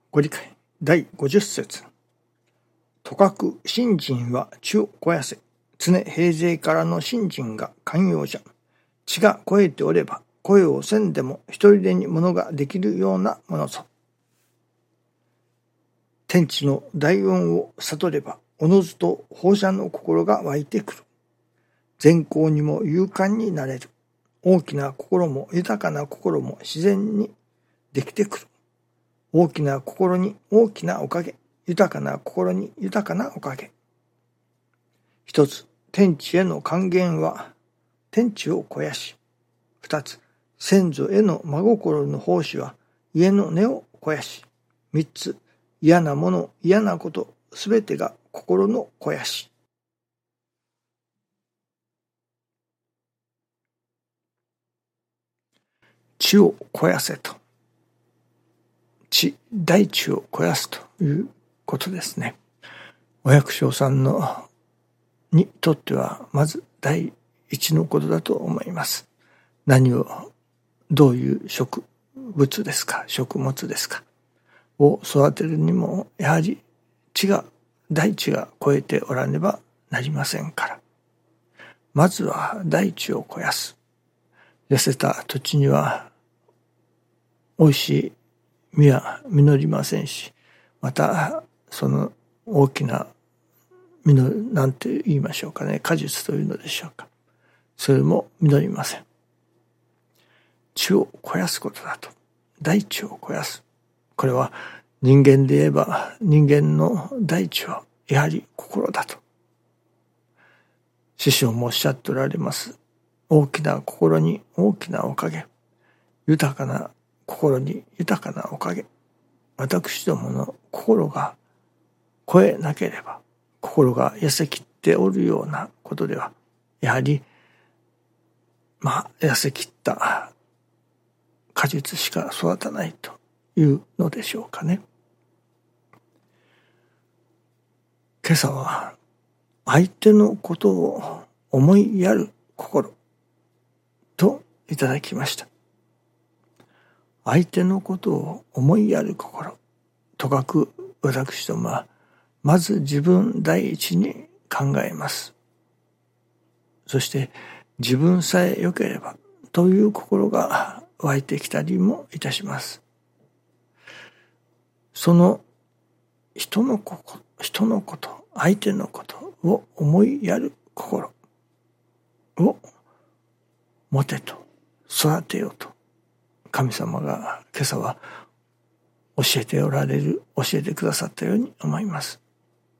ご理解第50節。とかく信心は地を肥やせ。常平勢からの信心が寛容じゃ。地が肥えておれば、肥えをせんでも一人でにものができるようなものぞ。天地の大恩を悟れば、おのずと放射の心が湧いてくる。善行にも勇敢になれる。大きな心も豊かな心も自然にできてくる。大きな心に大きなおかげ。豊かな心に豊かなおかげ。一つ、天地への還元は天地を肥やし。二つ、先祖への真心の奉仕は家の根を肥やし。三つ、嫌なもの、嫌なこと、すべてが心の肥やし。地を肥やせと。大地を肥やすということですね。お百姓さんにとってはまず第一のことだと思います。何を、どういう植物ですか、食物ですかを育てるにも、やはり大地が肥えておらねばなりませんから。まずは大地を肥やす。痩せた土地には美味しい実は実りませんし、またその大きななんて言いましょうかね、果実というのでしょうか、それも実りません。地を肥やすことだと。大地を肥やす。これは人間で言えば、人間の大地はやはり心だと師匠もおっしゃっておられます。大きな心に大きなおかげ、豊かな心に豊かなおかげ。私どもの心が肥えなければ、心が痩せきっておるようなことでは、やはり痩せきった果実しか育たないというのでしょうかね。今朝は相手のことを思いやる心といただきました。相手のことを思いやる心とかく、私どもはまず自分第一に考えます。そして自分さえ良ければという心が湧いてきたりもいたします。その人のこと、相手のことを思いやる心を持てと、育てようと神様が今朝は教えてくださったように思います。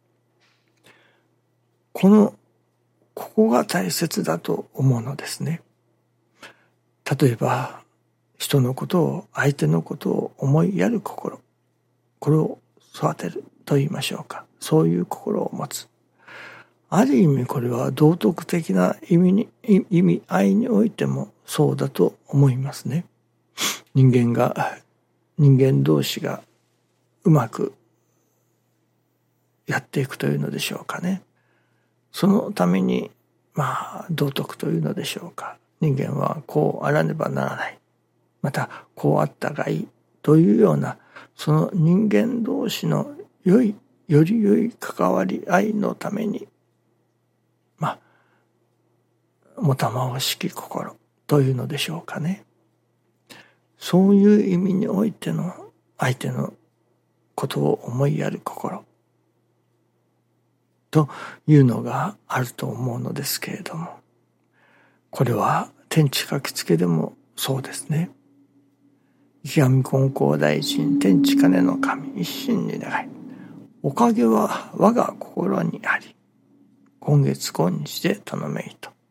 ここが大切だと思うのですね。例えば人のことを、相手のことを思いやる心、これを育てると言いましょうか。そういう心を持つ。ある意味これは道徳的な意味合いにおいてもそうだと思いますね。人間同士がうまくやっていくというのでしょうかね。そのために道徳というのでしょうか。人間はこうあらねばならない。またこうあったがいいというような、その人間同士のより良い関わり合いのために、もたまわしき心というのでしょうかね。そういう意味においての相手のことを思いやる心というのがあると思うのですけれども、これは天地書きつけでもそうですね。池上金光大臣天地金の神一心に願い、おかげは我が心にあり、今月今日で頼めいと。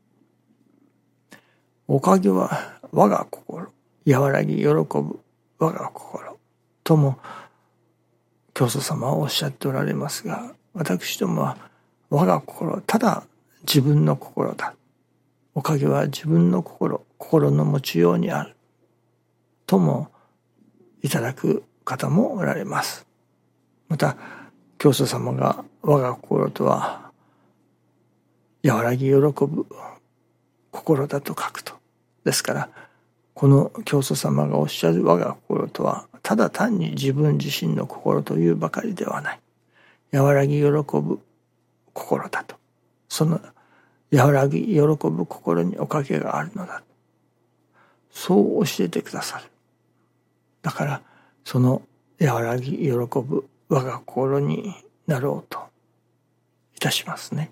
おかげは我が心、和らぎ喜ぶ我が心とも教祖様はおっしゃっておられますが、私どもは我が心、ただ自分の心だ。おかげは自分の心の持ちようにあるともいただく方もおられます。また教祖様が我が心とは和らぎ喜ぶ心だと書くと。ですからこの教祖様がおっしゃる我が心とは、ただ単に自分自身の心というばかりではない。和らぎ喜ぶ心だと。その和らぎ喜ぶ心におかげがあるのだ。そう教えてくださる。だからその和らぎ喜ぶ我が心になろうといたしますね。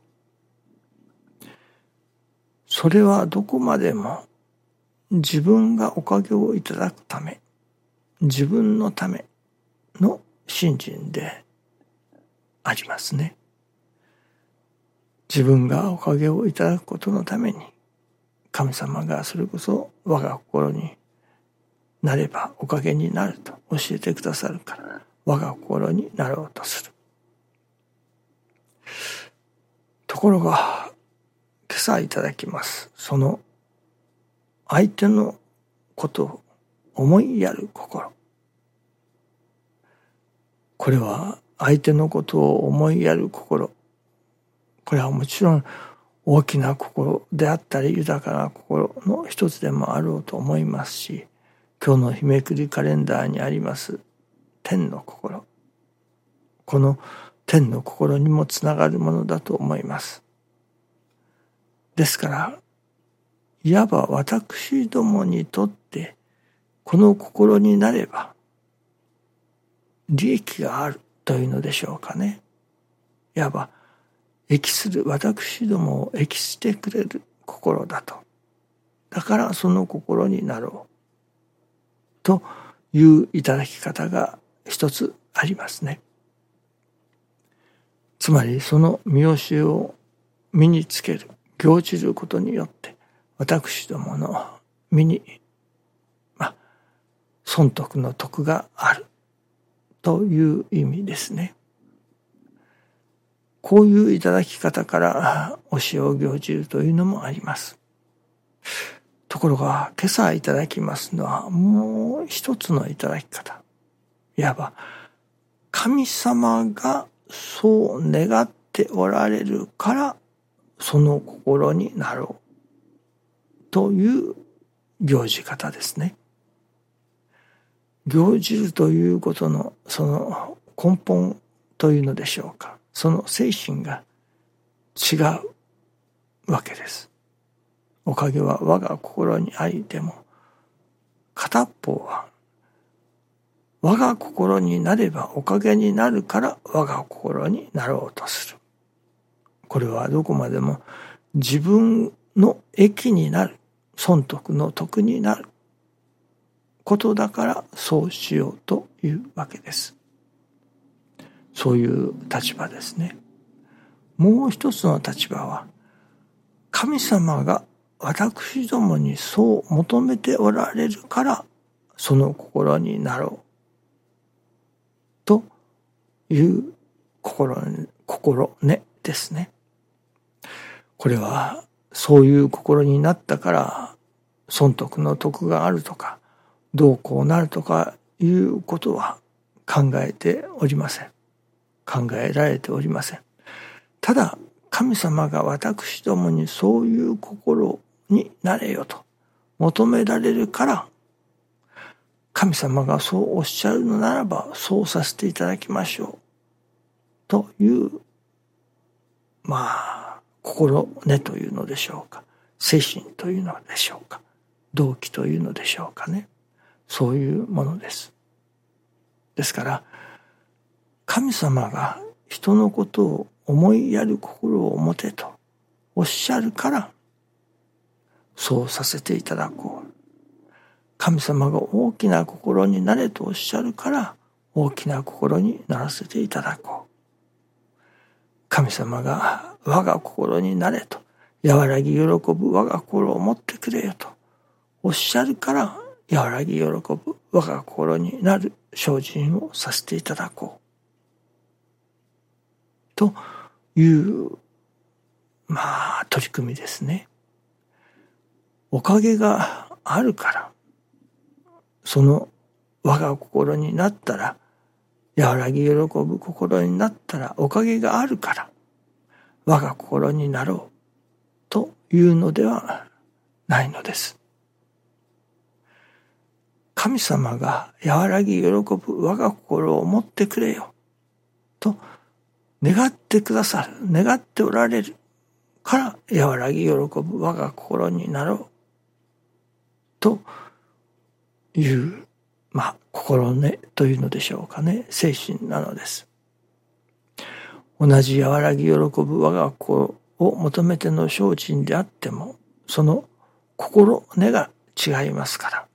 それはどこまでも自分がおかげをいただくため、自分のための信心でありますね。自分がおかげをいただくことのために、神様がそれこそ我が心になればおかげになると教えてくださるから、我が心になろうとする。ところが、今朝いただきます。その相手のことを思いやる心。これは相手のことを思いやる心。これはもちろん大きな心であったり豊かな心の一つでもあろうと思いますし、今日の日めくりカレンダーにあります天の心。この天の心にもつながるものだと思います。ですから、いわば私どもにとってこの心になれば利益があるというのでしょうかね。いわば益する私どもを益してくれる心だと。だからその心になろうといういただき方が一つありますね。つまりその見教えを身につける、行じることによって私どもの身に損得の徳があるという意味ですね。こういういただき方から教えを行じるというのもあります。ところが今朝いただきますのはもう一つのいただき方。いわば神様がそう願っておられるからその心になろうという行じ方ですね。行じるということのその根本というのでしょうか。その精神が違うわけです。おかげは我が心にありでも、片っ方は我が心になればおかげになるから我が心になろうとする。これはどこまでも自分の益になる、損得の得になることだからそうしようというわけです。そういう立場ですね。もう一つの立場は、神様が私どもにそう求めておられるからその心になろうという心根ですね。これはそういう心になったから損得の得があるとかどうこうなるとかいうことは考えておりません。考えられておりません。ただ神様が私どもにそういう心になれよと求められるから神様がそうおっしゃるのならばそうさせていただきましょうという心根というのでしょうか、精神というのでしょうか、動機というのでしょうかね。そういうものです。ですから神様が人のことを思いやる心を持てとおっしゃるからそうさせていただこう。神様が大きな心になれとおっしゃるから大きな心にならせていただこう。神様が我が心になれと和らぎ喜ぶ我が心を持ってくれよとおっしゃるから和らぎ喜ぶ我が心になる精進をさせていただこうという取り組みですね。おかげがあるからその我が心になったら和らぎ喜ぶ心になったらおかげがあるから我が心になろうというのではないのです。 神様が和らぎ喜ぶ我が心を持ってくれよと願ってくださる、願っておられるから和らぎ喜ぶ我が心になろうという心根というのでしょうかね、精神なのです。同じ和らぎ喜ぶ我が心を求めての精進であっても、その心根が違いますから、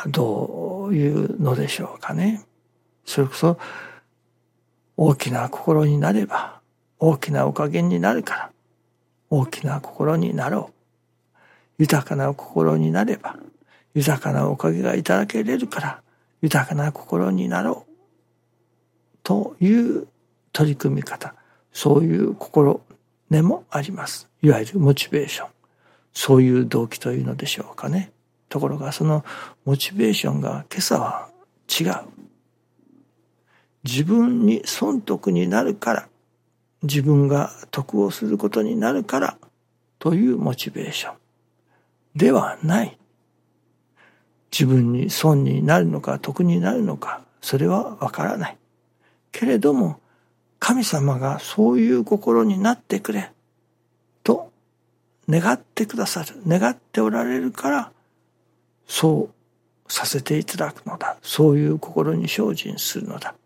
どういうのでしょうかね。それこそ大きな心になれば大きなおかげになるから大きな心になろう。豊かな心になれば豊かなおかげがいただけれるから豊かな心になろうという取り組み方、そういう心根もあります。いわゆるモチベーション、そういう動機というのでしょうかね。ところがそのモチベーションが今朝は違う。自分に損得になるから、自分が得をすることになるからというモチベーションではない。自分に損になるのか得になるのか、それはわからない。けれども神様がそういう心になってくれと願ってくださる、願っておられるからそうさせていただくのだ、そういう心に精進するのだ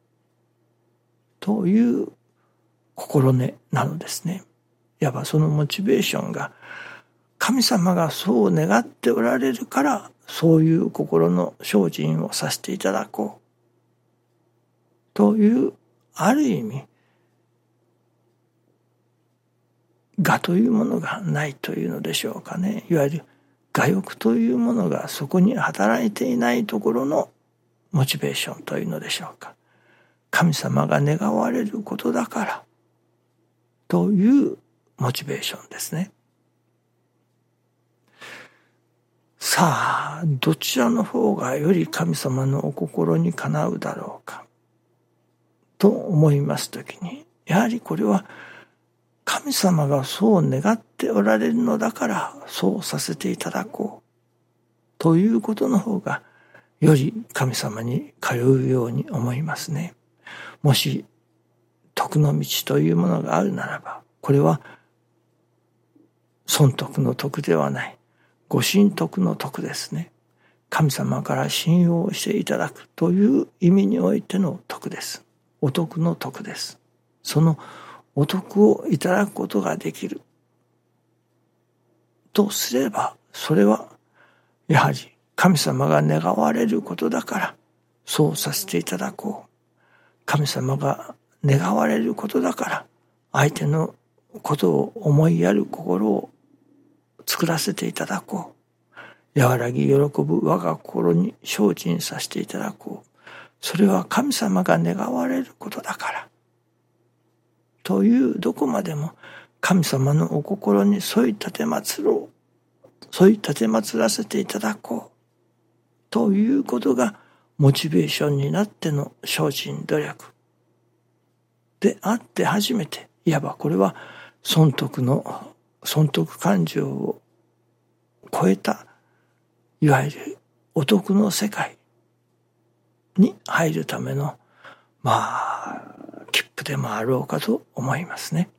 という心根なのですね。いわばそのモチベーションが神様がそう願っておられるからそういう心の精進をさせていただこうというある意味我というものがないというのでしょうかね。いわゆる我欲というものがそこに働いていないところのモチベーションというのでしょうか。神様が願われることだからというモチベーションですね。さあ、どちらの方がより神様のお心にかなうだろうかと思いますときに、やはりこれは神様がそう願っておられるのだからそうさせていただこうということの方がより神様に通うように思いますね。もし徳の道というものがあるならば、これは損得の徳ではない、ご神徳の徳ですね。神様から信用していただくという意味においての徳です。お徳の徳です。そのお徳をいただくことができるとすれば、それはやはり神様が願われることだからそうさせていただこう。神様が願われることだから相手のことを思いやる心を作らせていただこう。和らぎ喜ぶ我が心に精進させていただこう。それは神様が願われることだからというどこまでも神様のお心に添い立て祭ろう、添い立て祭らせていただこうということがモチベーションになっての精進努力であって初めて、いわばこれは損得感情を超えたいわゆるお徳の世界に入るための切符でもあろうかと思いますね。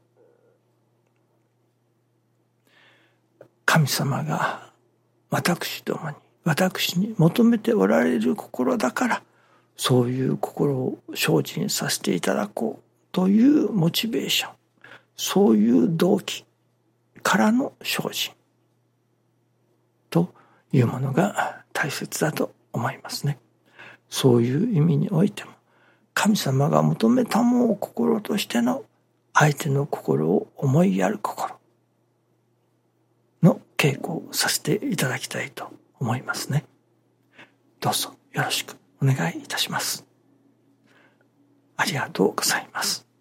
神様が私どもに、私に求めておられる心だからそういう心を精進させていただこうというモチベーション、そういう動機からの精進というものが大切だと思いますね。そういう意味においても神様が求めたもの心としての相手の心を思いやる心の稽古をさせていただきたいと思いますね。どうぞよろしくお願いいたします。ありがとうございます。